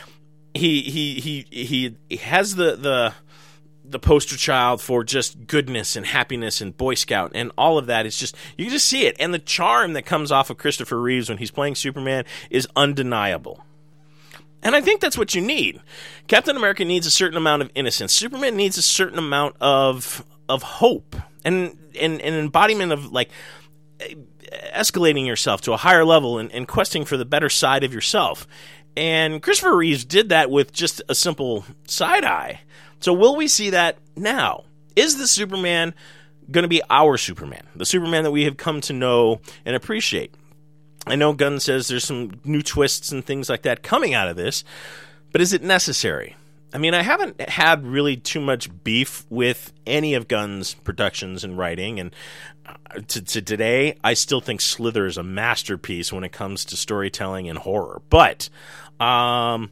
He has the poster child for just goodness and happiness and Boy Scout and all of that. It's just, you can just see it. And the charm that comes off of Christopher Reeves when he's playing Superman is undeniable. And I think that's what you need. Captain America needs a certain amount of innocence. Superman needs a certain amount of hope and an embodiment of, like, escalating yourself to a higher level and questing for the better side of yourself. And Christopher Reeves did that with just a simple side eye. So will we see that now? Is the Superman going to be our Superman? The Superman that we have come to know and appreciate? I know Gunn says there's some new twists and things like that coming out of this, but is it necessary? I mean, I haven't had really too much beef with any of Gunn's productions and writing, and to today, I still think Slither is a masterpiece when it comes to storytelling and horror. But has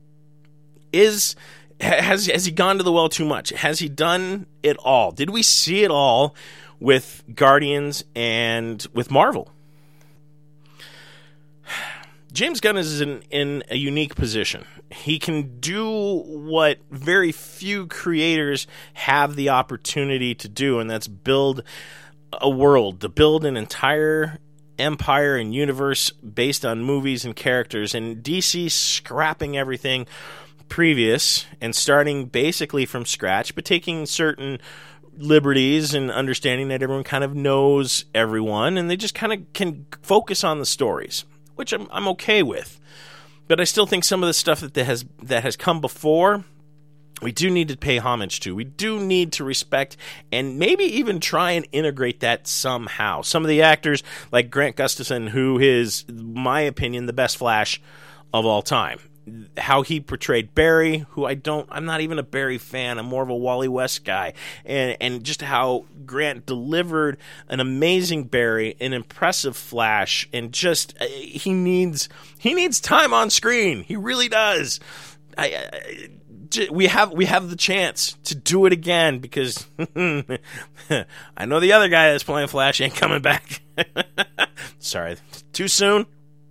he gone to the well too much? Has he done it all? Did we see it all with Guardians and with Marvel? James Gunn is in a unique position. He can do what very few creators have the opportunity to do, and that's build a world, to build an entire empire and universe based on movies and characters. And DC scrapping everything previous and starting basically from scratch, but taking certain liberties and understanding that everyone kind of knows everyone, and they just kind of can focus on the stories, which I'm okay with. But I still think some of the stuff that has come before, we do need to pay homage to. We do need to respect and maybe even try and integrate that somehow. Some of the actors, like Grant Gustafson, who is, in my opinion, the best Flash of all time. How he portrayed Barry, who I'm not even a Barry fan. I'm more of a Wally West guy. And just how Grant delivered an amazing Barry, an impressive Flash, and just he needs time on screen. He really does. We have the chance to do it again because I know the other guy that's playing Flash ain't coming back. Sorry, too soon.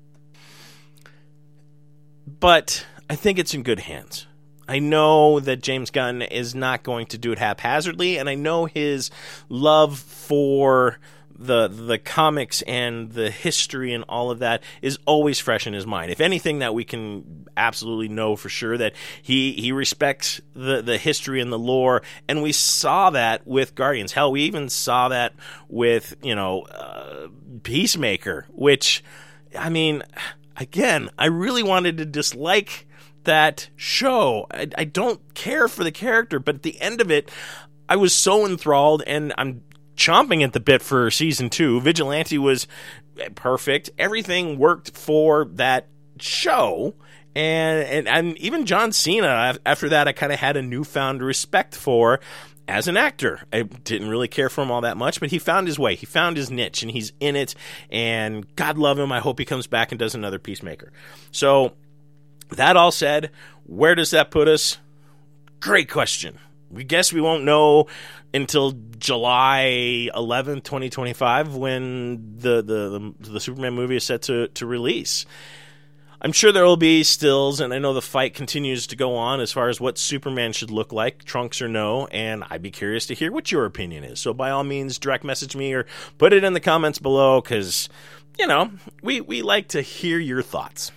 But I think it's in good hands. I know that James Gunn is not going to do it haphazardly, and I know his love for the comics and the history and all of that is always fresh in his mind. If anything, that we can absolutely know for sure that he respects the history and the lore, and we saw that with Guardians. Hell, we even saw that with Peacemaker, which, I mean, again, I really wanted to dislike that show. I don't care for the character, but at the end of it, I was so enthralled, and I'm chomping at the bit for season 2. Vigilante was perfect. Everything worked for that show, and even John Cena, after that, I kind of had a newfound respect for as an actor. I didn't really care for him all that much, but he found his way. He found his niche, and he's in it, and God love him. I hope he comes back and does another Peacemaker. So, that all said, where does that put us? Great question. We guess we won't know until July 11th, 2025, when the Superman movie is set to release. I'm sure there will be stills, and I know the fight continues to go on as far as what Superman should look like, trunks or no, and I'd be curious to hear what your opinion is. So by all means, direct message me or put it in the comments below, because, we like to hear your thoughts.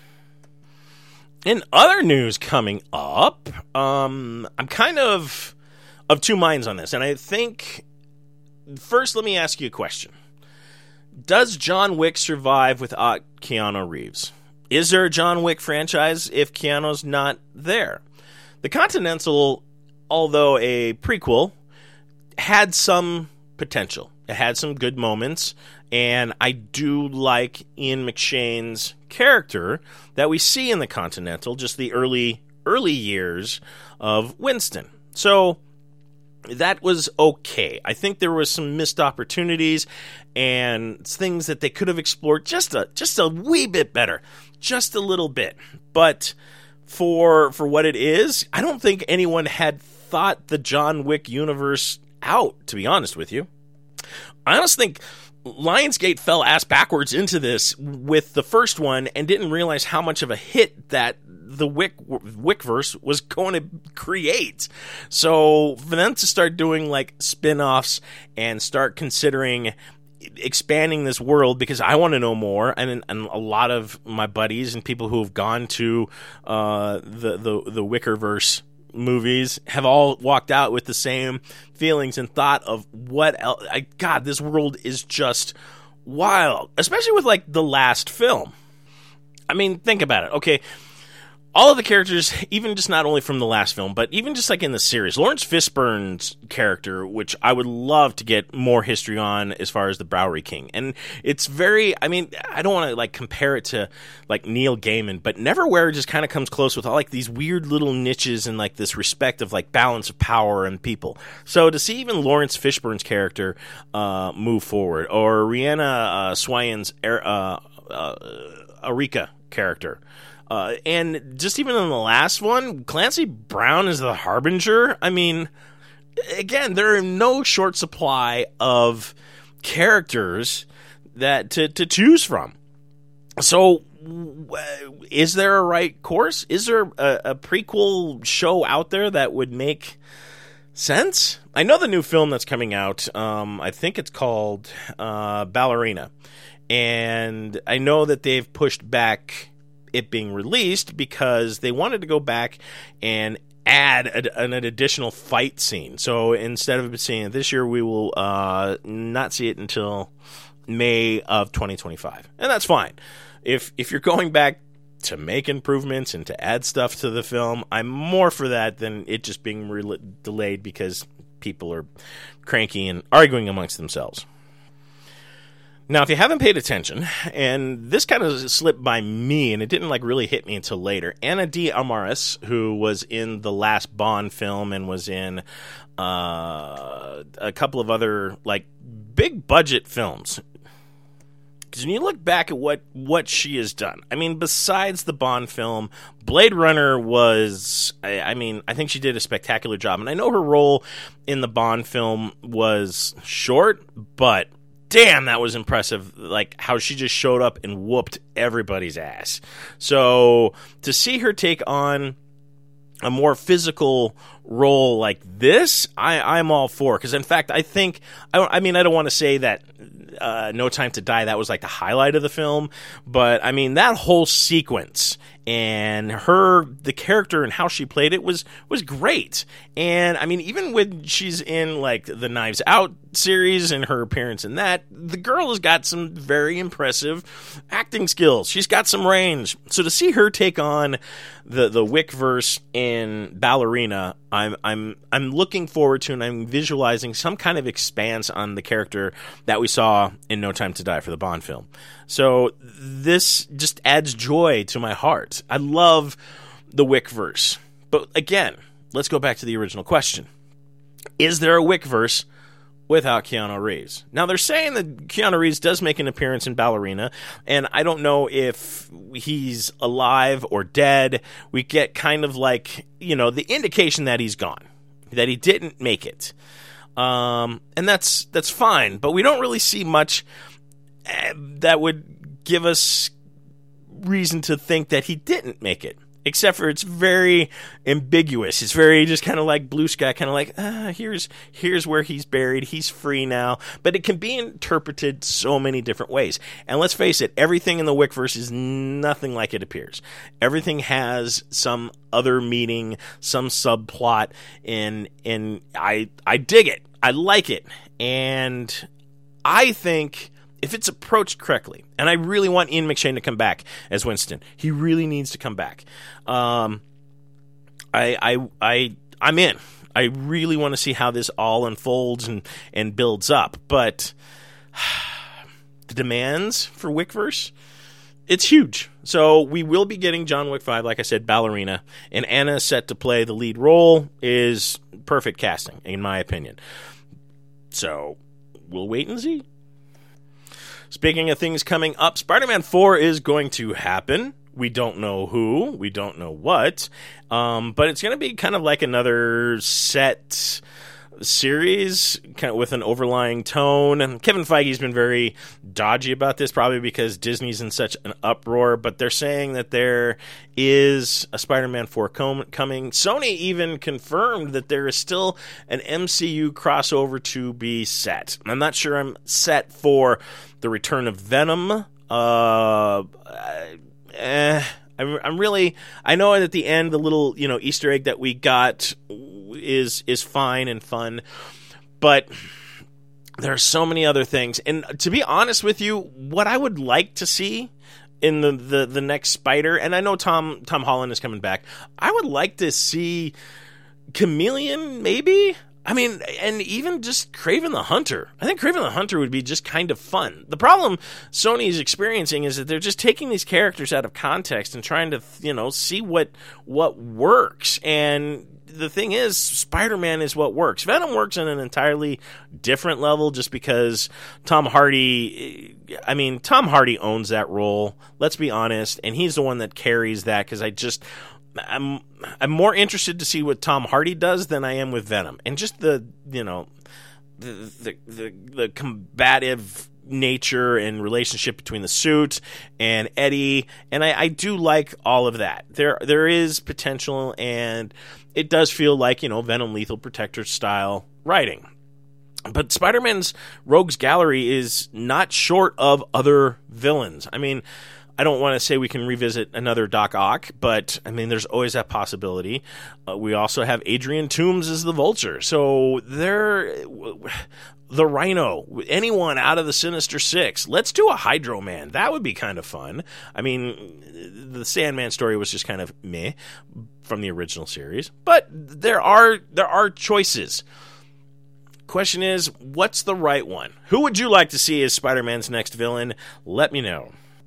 In other news coming up, I'm kind of two minds on this, and I think, first let me ask you a question. Does John Wick survive without Keanu Reeves? Is there a John Wick franchise if Keanu's not there? The Continental, although a prequel, had some potential. It had some good moments, and I do like Ian McShane's character that we see in the Continental, just the early years of Winston. So that was okay. I think there was some missed opportunities and things that they could have explored just a wee bit better. Just a little bit. But for what it is, I don't think anyone had thought the John Wick universe out, to be honest with you. I honestly think Lionsgate fell ass backwards into this with the first one and didn't realize how much of a hit that the Wickverse was going to create. So for them to start doing like spin-offs and start considering expanding this world, because I want to know more, and a lot of my buddies and people who have gone to the Wickerverse movies have all walked out with the same feelings and thought of what else. God, this world is just wild, especially with like the last film. I mean, think about it. Okay, all of the characters, even just not only from the last film, but even just like in the series, Lawrence Fishburne's character, which I would love to get more history on as far as the Bowery King. And it's very, I mean, I don't want to like compare it to like Neil Gaiman, but Neverwhere just kind of comes close with all like these weird little niches and like this respect of like balance of power and people. So to see even Lawrence Fishburne's character move forward, or Rhianna Swayan's Arika character, and just even in the last one, Clancy Brown is the Harbinger. I mean, again, there are no short supply of characters that to choose from. So, is there a right course? Is there a prequel show out there that would make sense? I know the new film that's coming out. I think it's called Ballerina, and I know that they've pushed back it being released because they wanted to go back and add an additional fight scene. So instead of seeing it this year, we will not see it until May of 2025, and that's fine. If you're going back to make improvements and to add stuff to the film, I'm more for that than it just being delayed because people are cranky and arguing amongst themselves. Now, if you haven't paid attention, and this kind of slipped by me, and it didn't like really hit me until later, Ana de Armas, who was in the last Bond film and was in a couple of other like big budget films. Because when you look back at what she has done, I mean, besides the Bond film, Blade Runner was, I think she did a spectacular job. And I know her role in the Bond film was short, but damn, that was impressive, like how she just showed up and whooped everybody's ass. So to see her take on a more physical role like this, I'm all for. Because in fact, I think, I don't want to say that No Time to Die, that was like the highlight of the film, but I mean, that whole sequence and the character and how she played it was great. And I mean, even when she's in like the Knives Out series and her appearance in that, the girl has got some very impressive acting skills. She's got some range. So to see her take on the Wickverse in Ballerina, I'm looking forward to, and I'm visualizing some kind of expanse on the character that we saw in No Time to Die for the Bond film. So this just adds joy to my heart. I love the Wickverse. But again, let's go back to the original question. Is there a Wickverse without Keanu Reeves? Now, they're saying that Keanu Reeves does make an appearance in Ballerina, and I don't know if he's alive or dead. We get kind of like, the indication that he's gone, that he didn't make it. And that's fine, but we don't really see much that would give us reason to think that he didn't make it. Except for it's very ambiguous. It's very just kind of like blue sky, kind of like, here's where he's buried. He's free now. But it can be interpreted so many different ways. And let's face it, everything in the Wickverse is nothing like it appears. Everything has some other meaning, some subplot, and I dig it. I like it. And I think if it's approached correctly, and I really want Ian McShane to come back as Winston, he really needs to come back. I'm in. I really want to see how this all unfolds and builds up. But the demands for Wickverse, it's huge. So we will be getting John Wick 5, like I said, Ballerina, and Anna set to play the lead role is perfect casting, in my opinion. So we'll wait and see. Speaking of things coming up, Spider-Man 4 is going to happen. We don't know who. We don't know what. But it's going to be kind of like another set series, kind of with an overlying tone. And Kevin Feige's been very dodgy about this, probably because Disney's in such an uproar. But they're saying that there is a Spider-Man 4 coming. Sony even confirmed that there is still an MCU crossover to be set. I'm not sure I'm set for the return of Venom. I'm really, I know at the end the little Easter egg that we got is fine and fun, but there are so many other things. And to be honest with you, what I would like to see in the next Spider, and I know Tom Holland is coming back. I would like to see Chameleon, maybe. I mean, and even just Kraven the Hunter. I think Kraven the Hunter would be just kind of fun. The problem Sony is experiencing is that they're just taking these characters out of context and trying to, see what works. And the thing is, Spider-Man is what works. Venom works on an entirely different level just because Tom Hardy owns that role. Let's be honest. And he's the one that carries that because I'm more interested to see what Tom Hardy does than I am with Venom, and just the combative nature and relationship between the suit and Eddie, and I do like all of that. There is potential, and it does feel like Venom Lethal Protector style writing. But Spider-Man's Rogues Gallery is not short of other villains. I mean, I don't want to say we can revisit another Doc Ock, but, I mean, there's always that possibility. We also have Adrian Toomes as the Vulture. So the Rhino, anyone out of the Sinister Six. Let's do a Hydro Man. That would be kind of fun. I mean, the Sandman story was just kind of meh from the original series. But there are choices. Question is, what's the right one? Who would you like to see as Spider-Man's next villain? Let me know.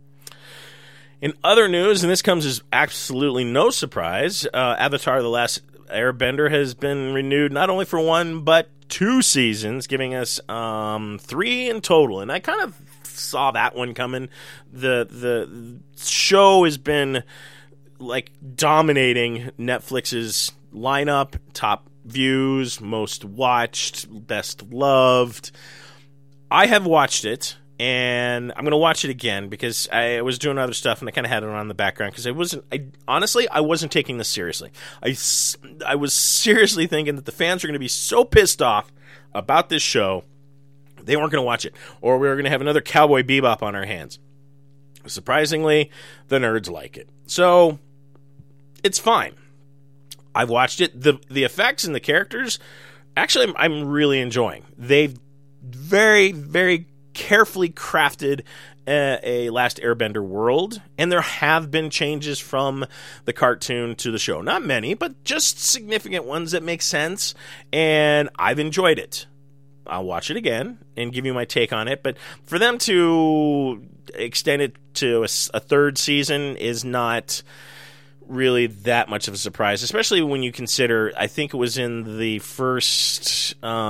In other news, and this comes as absolutely no surprise, Avatar: The Last Airbender has been renewed not only for 1 but 2 seasons, giving us 3 in total. And I kind of saw that one coming. The show has been like dominating Netflix's lineup, top views, most watched, best loved. I have watched it. And I'm going to watch it again because I was doing other stuff and I kind of had it on in the background because I wasn't taking this seriously. I was seriously thinking that the fans were going to be so pissed off about this show, they weren't going to watch it. Or we were going to have another Cowboy Bebop on our hands. Surprisingly, the nerds like it. So, it's fine. I've watched it. The effects and the characters, actually, I'm really enjoying. They've very, very carefully crafted a Last Airbender world, and there have been changes from the cartoon to the show. Not many, but just significant ones that make sense, and I've enjoyed it. I'll watch it again and give you my take on it, but for them to extend it to a 3rd season is not really that much of a surprise, especially when you consider, I think it was in the first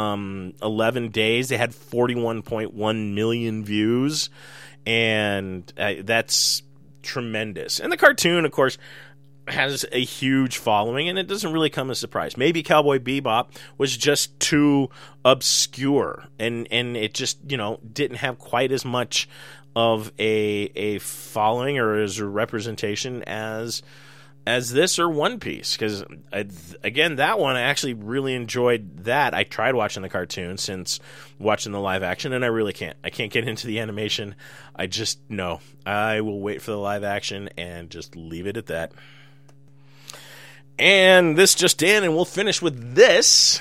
11 days, they had 41.1 million views, and that's tremendous. And the cartoon, of course, has a huge following, and it doesn't really come as a surprise. Maybe Cowboy Bebop was just too obscure, and it just, didn't have quite as much of a following or as a representation as this or One Piece, because again, that one I actually really enjoyed. That I tried watching the cartoon since watching the live action, and I really can't. I can't get into the animation. I just no. I will wait for the live action and just leave it at that. And this just in, and we'll finish with this.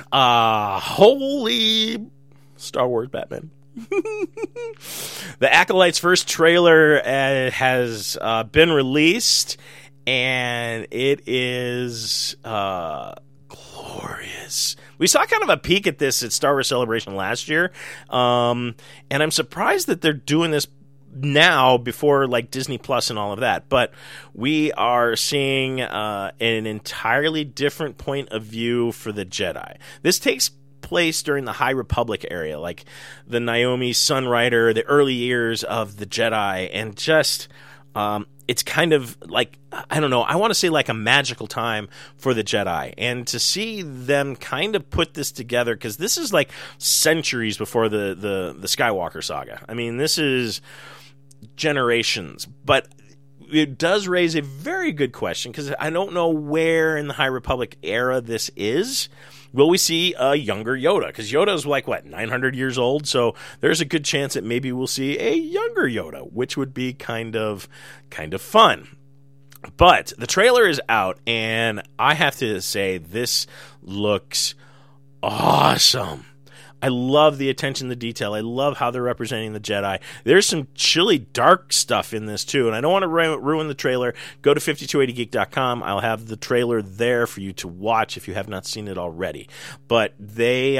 Holy Star Wars Batman. The Acolyte's first trailer has been released. And it is glorious. We saw kind of a peek at this at Star Wars Celebration last year. And I'm surprised that they're doing this now before like Disney Plus and all of that. But we are seeing an entirely different point of view for the Jedi. This takes place during the High Republic area, like the Naomi Sunrider, the early years of the Jedi, and just... it's kind of like, I don't know, I want to say like a magical time for the Jedi. And to see them kind of put this together, because this is like centuries before the Skywalker saga. I mean, this is generations. But it does raise a very good question, because I don't know where in the High Republic era this is. Will we see a younger Yoda? Because Yoda's like, 900 years old? So there's a good chance that maybe we'll see a younger Yoda, which would be kind of fun. But the trailer is out, and I have to say, this looks awesome. I love the attention to detail. I love how they're representing the Jedi. There's some chilly, dark stuff in this, too, and I don't want to ruin the trailer. Go to 5280geek.com. I'll have the trailer there for you to watch if you have not seen it already. But they've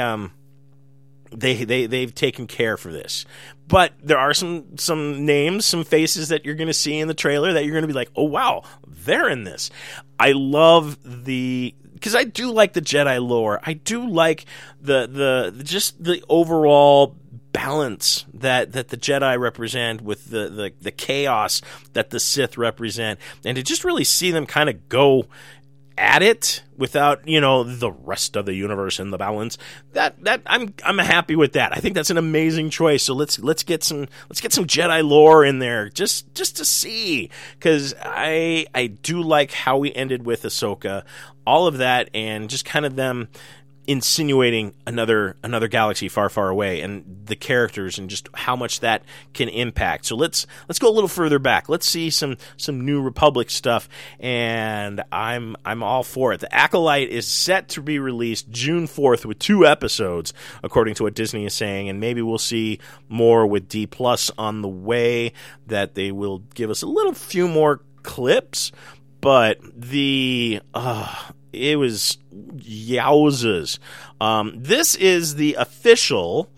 taken care for this. But there are some names, some faces that you're going to see in the trailer that you're going to be like, oh, wow, they're in this. I love because I do like the Jedi lore. I do like the overall balance that the Jedi represent with the chaos that the Sith represent, and to just really see them kind of go at it without, the rest of the universe in the balance. That I'm happy with that. I think that's an amazing choice. So let's get some Jedi lore in there just to see, because I do like how we ended with Ahsoka, all of that, and just kind of them insinuating another galaxy far, far away, and the characters and just how much that can impact. So let's go a little further back. Let's see some New Republic stuff, and I'm all for it. The Acolyte is set to be released June 4th with 2 episodes, according to what Disney is saying, and maybe we'll see more with D+ on the way, that they will give us a few more clips, but it was yowzas. This is the official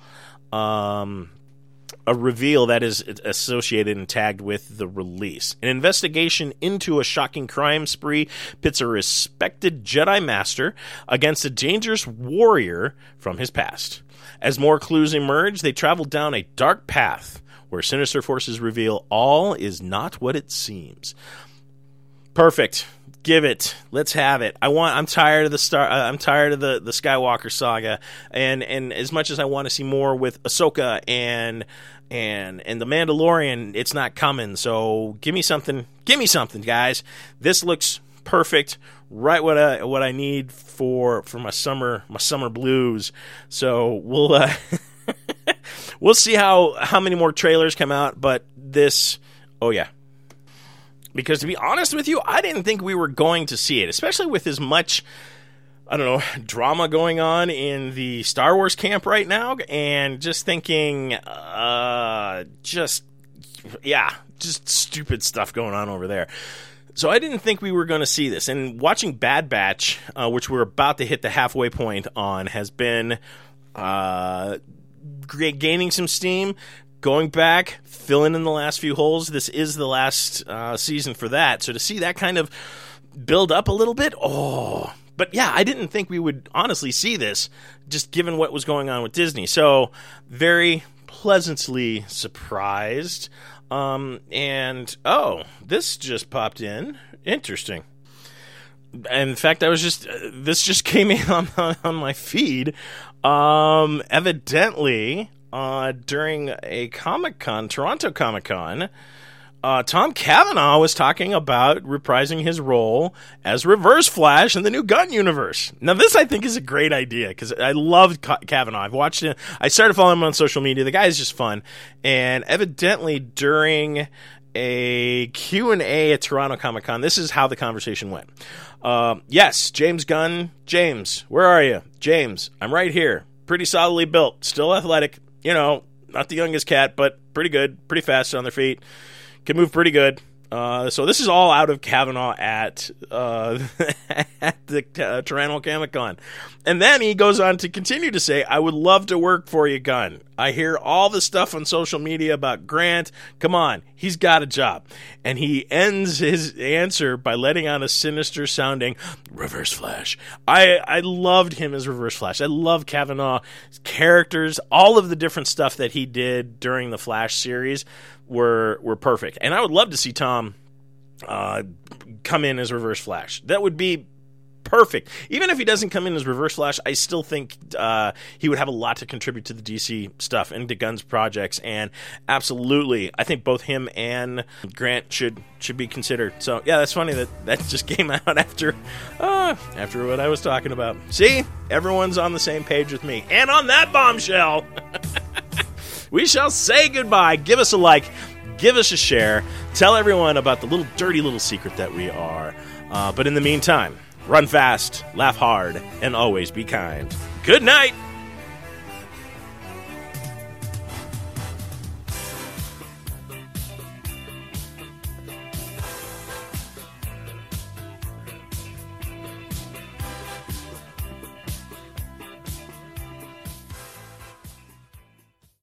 a reveal that is associated and tagged with the release. An investigation into a shocking crime spree pits a respected Jedi Master against a dangerous warrior from his past. As more clues emerge, they travel down a dark path where sinister forces reveal all is not what it seems. Perfect. Give it. Let's have it. I'm tired of I'm tired of the Skywalker saga, and as much as I want to see more with Ahsoka and the Mandalorian, it's not coming. So give me something. Give me something, guys. This looks perfect. Right what I need for my summer blues. So we'll see how many more trailers come out, but this, oh yeah. Because to be honest with you, I didn't think we were going to see it, especially with as much, drama going on in the Star Wars camp right now, and just thinking, just stupid stuff going on over there. So I didn't think we were going to see this. And watching Bad Batch, which we're about to hit the halfway point on, has been gaining some steam. Going back, filling in the last few holes. This is the last season for that. So to see that kind of build up a little bit, But yeah, I didn't think we would honestly see this, just given what was going on with Disney. So very pleasantly surprised. This just popped in. Interesting. In fact, this just came in on my feed. Evidently, during a Comic-Con, Toronto Comic-Con, Tom Cavanaugh was talking about reprising his role as Reverse Flash in the new Gunn universe. Now, this I think is a great idea because I love Cavanaugh. I've watched him. I started following him on social media. The guy is just fun. And evidently, during a Q&A at Toronto Comic-Con, this is how the conversation went. Yes, James Gunn. James, where are you? James, I'm right here. Pretty solidly built. Still athletic. Not the youngest cat, but pretty good. Pretty fast on their feet. Can move pretty good. So this is all out of Cavanaugh at the Toronto Comic-Con. And then he goes on to continue to say, I would love to work for you, Gunn. I hear all the stuff on social media about Grant. Come on, he's got a job. And he ends his answer by letting out a sinister-sounding Reverse Flash. I loved him as Reverse Flash. I love Cavanaugh's characters. All of the different stuff that he did during the Flash series were perfect. And I would love to see Tom come in as Reverse Flash. That would be perfect. Even if he doesn't come in as Reverse Flash, I still think he would have a lot to contribute to the DC stuff and to Gunn's projects. And absolutely, I think both him and Grant should be considered. So yeah, that's funny that just came out after what I was talking about. See, everyone's on the same page with me. And on that bombshell, we shall say goodbye. Give us a like. Give us a share. Tell everyone about the dirty little secret that we are. But in the meantime, run fast, laugh hard, and always be kind. Good night.